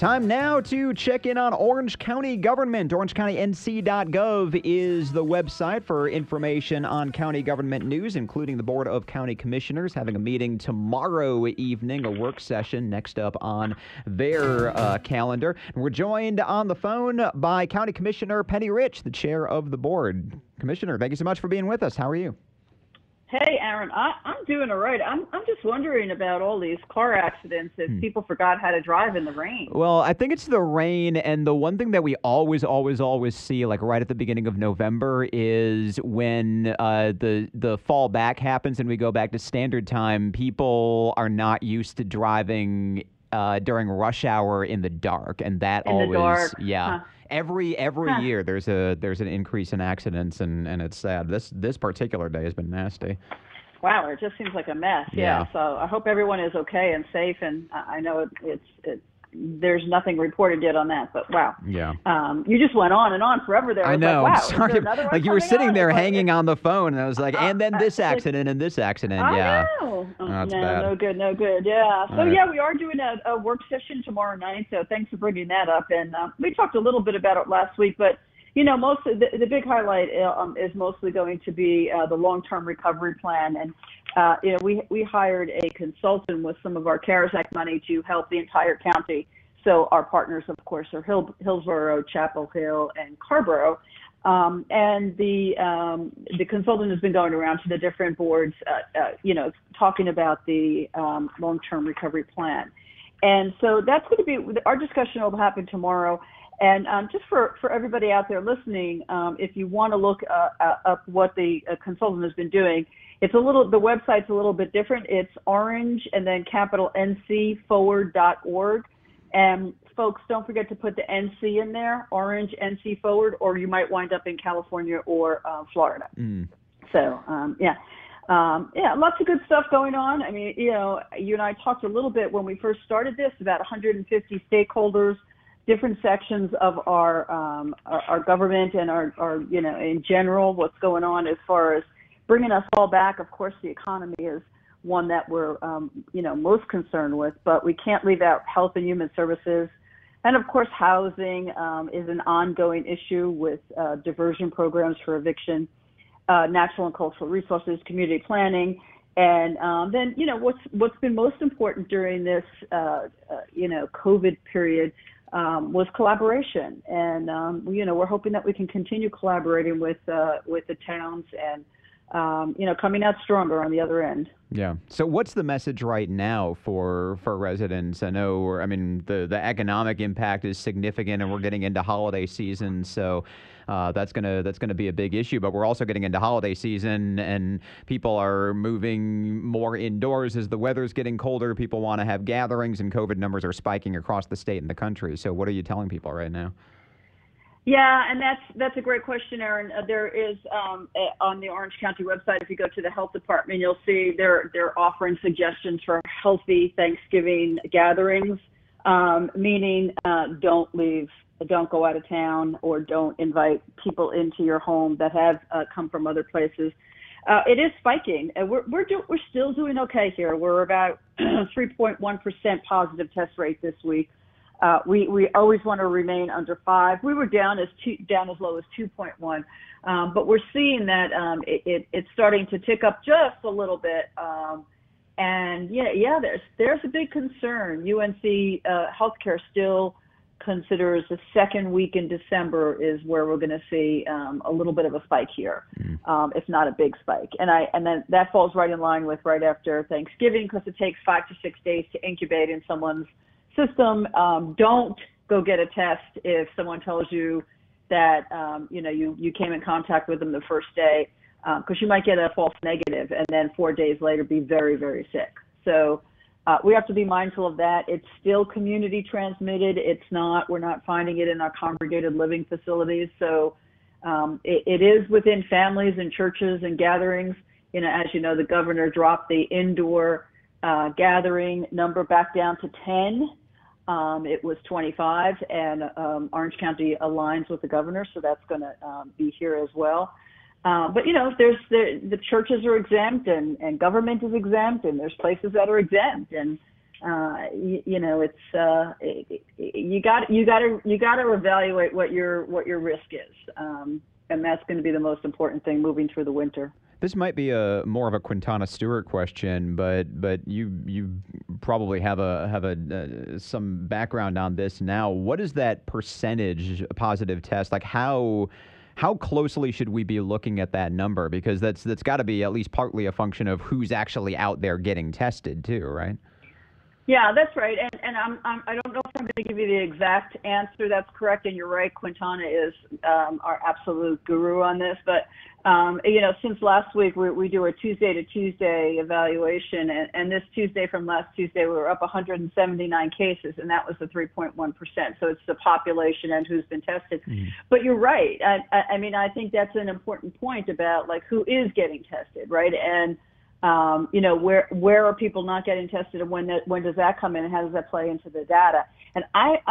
Time now to check in on Orange County government. OrangeCountyNC.gov is the website for information on county government news, including the Board of County Commissioners having a meeting tomorrow evening, a work session next up on their calendar. And we're joined on the phone by County Commissioner Penny Rich, the chair of the board. Commissioner, thank you so much for being with us. How are you? Hey, Aaron, I'm doing all right. I'm just wondering about all these car accidents if people forgot how to drive in the rain. Well, I think it's the rain, and the one thing that we always see, like right at the beginning of November, is when the fall back happens and we go back to standard time. People are not used to driving during rush hour in the dark, and that In the dark. yeah. Huh. Every year there's an increase in accidents, and it's sad. This particular day has been nasty. Wow, it just seems like a mess. Yeah. So I hope everyone is okay and safe, and I know it's there's nothing reported yet on that, but wow. Yeah. You just went on and on forever there. I know. Like, wow, I'm sorry. Like you were sitting there hanging on the phone, and I was like, and then this accident and this accident. Yeah. I know. That's no, bad. no good. Yeah. So right. yeah, we are doing a work session tomorrow night. So thanks for bringing that up. And we talked a little bit about it last week, but most of the big highlight is mostly going to be the long-term recovery plan. And we hired a consultant with some of our CARES Act money to help the entire county. So our partners, of course, are Hillsborough, Chapel Hill, and Carrboro. And the consultant has been going around to the different boards, talking about the long-term recovery plan. And so that's going to be our discussion will happen tomorrow. And just for everybody out there listening, if you want to look up what the consultant has been doing, the website's a little bit different. It's orange and then capital NC forward.org. And folks, don't forget to put the NC in there, Orange NC Forward, or you might wind up in California or Florida. So, lots of good stuff going on. I mean, you and I talked a little bit when we first started this about 150 stakeholders, different sections of our government and our in general, what's going on as far as bringing us all back. Of course, the economy is one that we're, most concerned with, but we can't leave out health and human services. And of course, housing is an ongoing issue with diversion programs for eviction, natural and cultural resources, community planning. And then, what's been most important during this, COVID period was collaboration. And, we're hoping that we can continue collaborating with the towns and, coming out stronger on the other end. Yeah. So what's the message right now for residents? I know, the economic impact is significant, and we're getting into holiday season, so that's gonna be a big issue. But we're also getting into holiday season, and people are moving more indoors as the weather's getting colder. People want to have gatherings, and COVID numbers are spiking across the state and the country. So what are you telling people right now? Yeah, and that's a great question, Aaron. There is on the Orange County website, if you go to the health department, you'll see they're offering suggestions for healthy Thanksgiving gatherings, meaning don't leave, don't go out of town, or don't invite people into your home that have come from other places. It is spiking, and we're still doing okay here. We're about 3.1% positive test rate this week. We always want to remain under 5. We were down as low as 2.1, but we're seeing that it's starting to tick up just a little bit. And there's a big concern. UNC Healthcare still considers the second week in December is where we're going to see a little bit of a spike here, if not a big spike. And then that falls right in line with right after Thanksgiving, because it takes 5 to 6 days to incubate in someone's system. Don't go get a test if someone tells you that you came in contact with them the first day, because you might get a false negative and then 4 days later be very, very sick. So we have to be mindful of that. It's still community transmitted. We're not finding it in our congregated living facilities. So it is within families and churches and gatherings. As you know, the governor dropped the indoor gathering number back down to 10. It was 25, and Orange County aligns with the governor, so that's going to be here as well. But there's the churches are exempt, and government is exempt, and there's places that are exempt, and you got to evaluate what your risk is, and that's going to be the most important thing moving through the winter. This might be a more of a Quintana Stewart question, but you probably have some background on this now. What is that percentage positive test? Like how closely should we be looking at that number? Because that's got to be at least partly a function of who's actually out there getting tested too, right? Yeah, that's right. And I don't know if I'm going to give you the exact answer that's correct. And you're right, Quintana is our absolute guru on this. But, since last week, we do a Tuesday to Tuesday evaluation. And this Tuesday from last Tuesday, we were up 179 cases, and that was the 3.1%. So it's the population and who's been tested. Mm-hmm. But you're right. I think that's an important point about, like, who is getting tested, right? And where are people not getting tested, and when does that come in, and how does that play into the data? And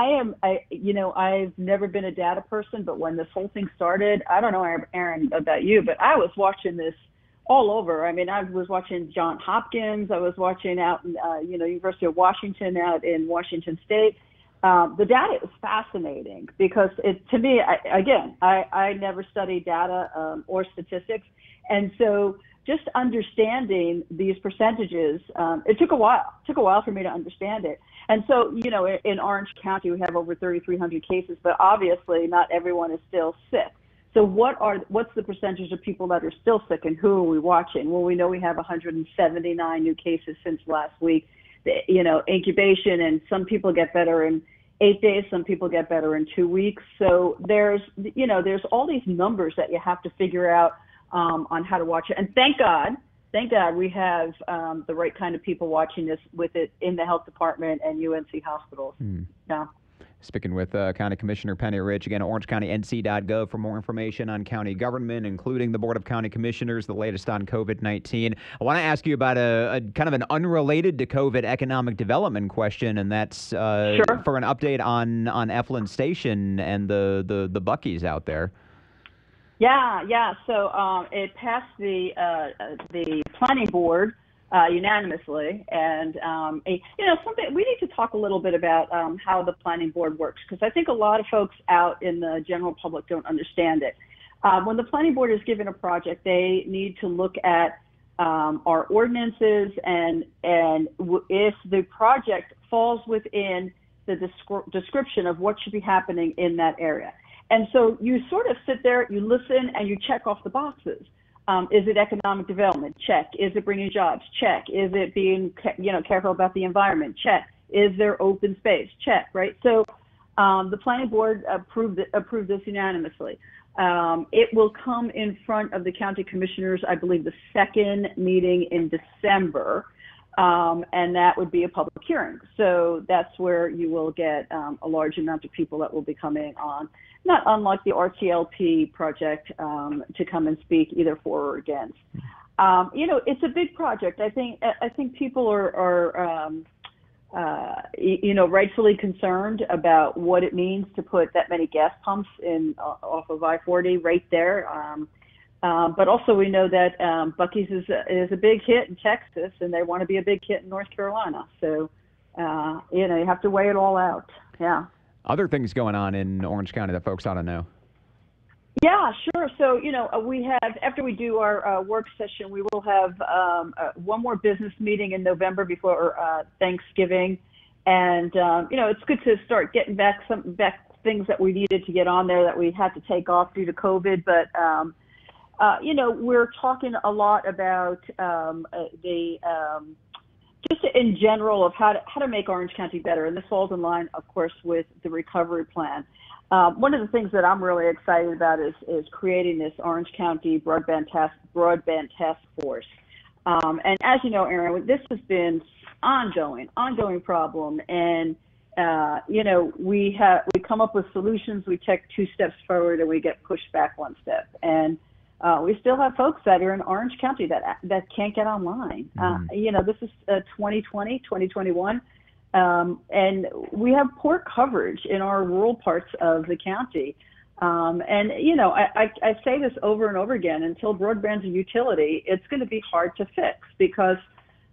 I've never been a data person, but when this whole thing started, I don't know, Aaron, about you, but I was watching this all over. I mean, I was watching Johns Hopkins, I was watching out in, University of Washington out in Washington State. The data is fascinating because to me, I never studied data or statistics, and so just understanding these percentages, it took a while. It took a while for me to understand it. And so, in Orange County, we have over 3,300 cases, but obviously not everyone is still sick. So what's the percentage of people that are still sick, and who are we watching? Well, we know we have 179 new cases since last week. Incubation, and some people get better in 8 days, some people get better in 2 weeks. So there's all these numbers that you have to figure out on how to watch it. And thank God we have the right kind of people watching this with it in the health department and UNC hospitals. Yeah. Speaking with County Commissioner Penny Rich, again, orangecounty.nc.gov for more information on county government, including the Board of County Commissioners, the latest on COVID-19. I want to ask you about a kind of an unrelated to COVID economic development question, and that's Sure. For an update on Eflin Station and the Buc-ee's out there. Yeah. So it passed the planning board unanimously, and something we need to talk a little bit about how the planning board works, because I think a lot of folks out in the general public don't understand it. When the planning board is given a project, they need to look at our ordinances and if the project falls within the description of what should be happening in that area. And so you sort of sit there, you listen, and you check off the boxes. Is it economic development? Check. Is it bringing jobs? Check. Is it being, careful about the environment? Check. Is there open space? Check. Right. So the planning board approved this unanimously. It will come in front of the county commissioners, I believe, the second meeting in December. And that would be a public hearing. So that's where you will get a large amount of people that will be coming on, not unlike the RTLP project, to come and speak either for or against. It's a big project. I think people are rightfully concerned about what it means to put that many gas pumps in off of I-40 right there. But also we know that Buc-ee's is a big hit in Texas, and they want to be a big hit in North Carolina. So, you have to weigh it all out. Yeah. Other things going on in Orange County that folks ought to know. Yeah, sure. So, we have, after we do our work session, we will have one more business meeting in November before Thanksgiving. And, it's good to start getting back things that we needed to get on there that we had to take off due to COVID. But, we're talking a lot about just in general of how to make Orange County better. And this falls in line, of course, with the recovery plan. One of the things that I'm really excited about is creating this Orange County Broadband Task Force. And as you know, Aaron, this has been ongoing problem. And, we come up with solutions, we take 2 steps forward, and we get pushed back 1 step. And we still have folks that are in Orange County that can't get online. This is 2020, 2021. And we have poor coverage in our rural parts of the county. I say this over and over again, until broadband's a utility, it's going to be hard to fix because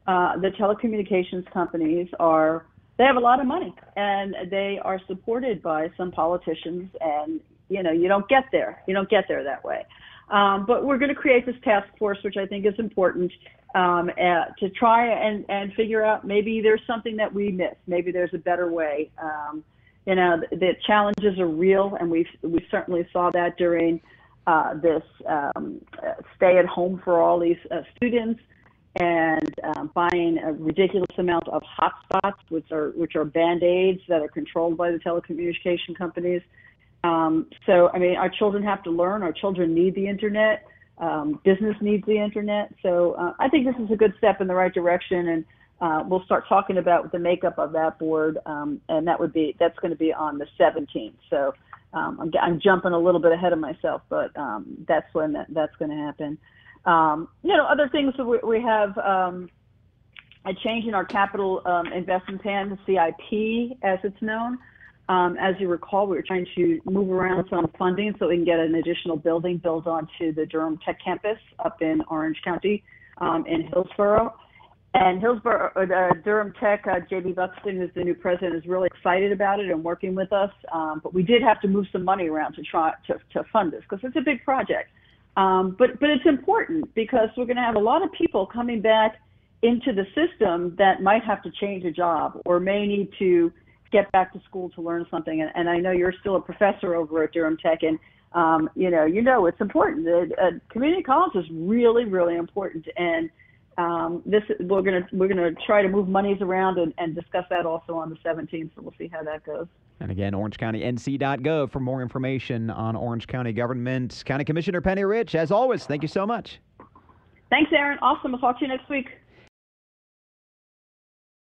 the telecommunications companies they have a lot of money, and they are supported by some politicians, and you don't get there that way. But we're going to create this task force, which I think is important, to try and figure out maybe there's something that we missed. Maybe there's a better way. The challenges are real, and we certainly saw that during this stay at home for all these students, and buying a ridiculous amount of hotspots, which are Band-Aids that are controlled by the telecommunication companies. So, I mean, our children have to learn. Our children need the internet. Business needs the internet. So I think this is a good step in the right direction, and we'll start talking about the makeup of that board, and that's going to be on the 17th. So I'm jumping a little bit ahead of myself, but that's when that's going to happen. Other things that we have a change in our capital investment plan, the CIP, as it's known. As you recall, we were trying to move around some funding so we can get an additional building built onto the Durham Tech campus up in Orange County, in Hillsborough. And Durham Tech, J.B. Buxton is the new president, is really excited about it and working with us. But we did have to move some money around to try to fund this, because it's a big project. But it's important, because we're going to have a lot of people coming back into the system that might have to change a job or may need to get back to school to learn something. And I know you're still a professor over at Durham Tech, and it's important. Community college is really, really important. And we're gonna try to move monies around and discuss that also on the 17th. So we'll see how that goes. And again, OrangeCountyNC.gov for more information on Orange County government. County Commissioner Penny Rich, as always, thank you so much. Thanks, Aaron. Awesome. I'll talk to you next week.